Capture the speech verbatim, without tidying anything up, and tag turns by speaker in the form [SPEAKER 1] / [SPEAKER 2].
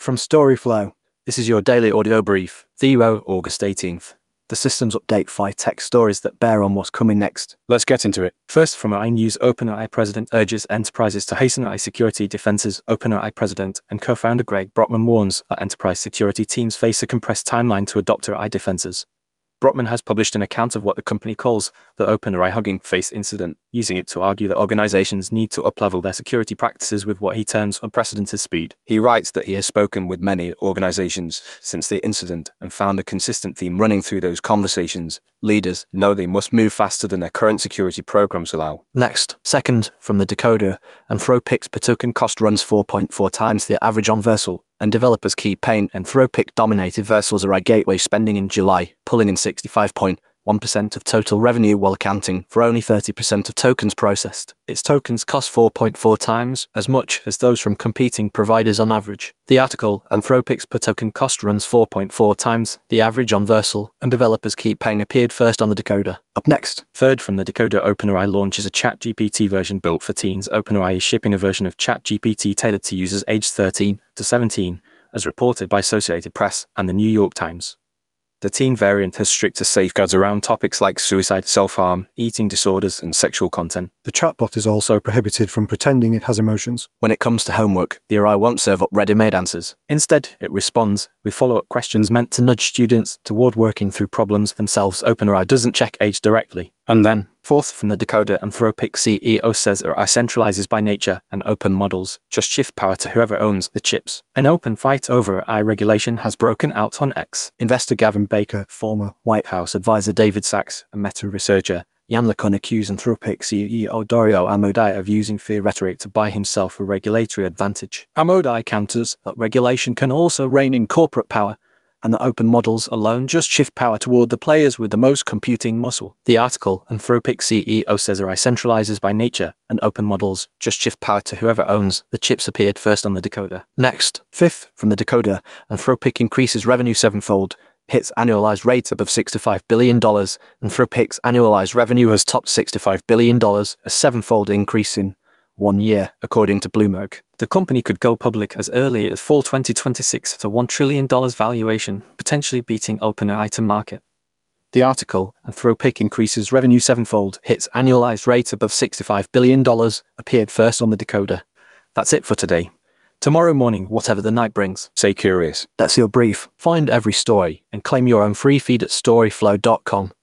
[SPEAKER 1] From Storyflow, this is your daily audio brief, Thursday, August eighteenth. The systems update five tech stories that bear on what's coming next.
[SPEAKER 2] Let's get into it. First, from iNews, OpenAI president urges enterprises to hasten A I security defenses. OpenAI president and co-founder Greg Brockman warns that enterprise security teams face a compressed timeline to adopt A I defenses. Brockman has published an account of what the company calls the OpenAI Hugging Face incident, using it to argue that organizations need to uplevel their security practices with what he terms unprecedented speed. He writes that he has spoken with many organizations since the incident and found a consistent theme running through those conversations. Leaders know they must move faster than their current security programs allow.
[SPEAKER 1] Next, second, from the Decoder, Anthropic's per token cost runs four point four times the average on Vercel, and developers keep paying. Anthropic dominated Vercel's A I gateway spending in July, pulling in sixty-five point one percent of total revenue while accounting for only thirty percent of tokens processed. Its tokens cost four point four times as much as those from competing providers on average. The article, Anthropic's per token cost runs four point four times the average on Vercel, and developers keep paying, appeared first on the Decoder. Up next,
[SPEAKER 2] third, from the Decoder, OpenAI launches a ChatGPT version built for teens. OpenAI is shipping a version of ChatGPT tailored to users aged thirteen to seventeen, as reported by Associated Press and the New York Times. The teen variant has stricter safeguards around topics like suicide, self-harm, eating disorders, and sexual content.
[SPEAKER 3] The chatbot is also prohibited from pretending it has emotions.
[SPEAKER 1] When it comes to homework, the A I won't serve up ready-made answers. Instead, it responds with follow-up questions meant to nudge students toward working through problems themselves. OpenAI doesn't check age directly. And then, fourth, from the Decoder, Anthropic C E O says A I centralizes by nature and open models just shift power to whoever owns the chips. An open fight over A I regulation has broken out on X. Investor Gavin Baker, former White House advisor David Sachs, and Meta researcher Yann LeCun accuse Anthropic C E O Dario Amodei of using fear rhetoric to buy himself a regulatory advantage. Amodei counters that regulation can also rein in corporate power, and that open models alone just shift power toward the players with the most computing muscle. The article, Anthropic C E O says A I centralizes by nature, and open models just shift power to whoever owns the chips, appeared first on the Decoder. Next, fifth, from the Decoder, Anthropic increases revenue sevenfold, hits annualized rate above sixty-five billion dollars. Anthropic's annualized revenue has topped sixty-five billion dollars, a sevenfold increase in one year, according to Bloomberg. The company could go public as early as fall twenty twenty-six at a one trillion dollars valuation, potentially beating OpenAI to market. The article, Anthropic increases revenue sevenfold, hits annualized rate above sixty-five billion dollars, appeared first on the Decoder. That's it for today. Tomorrow morning, whatever the night brings,
[SPEAKER 2] stay curious.
[SPEAKER 1] That's your brief. Find every story and claim your own free feed at storyflow dot com.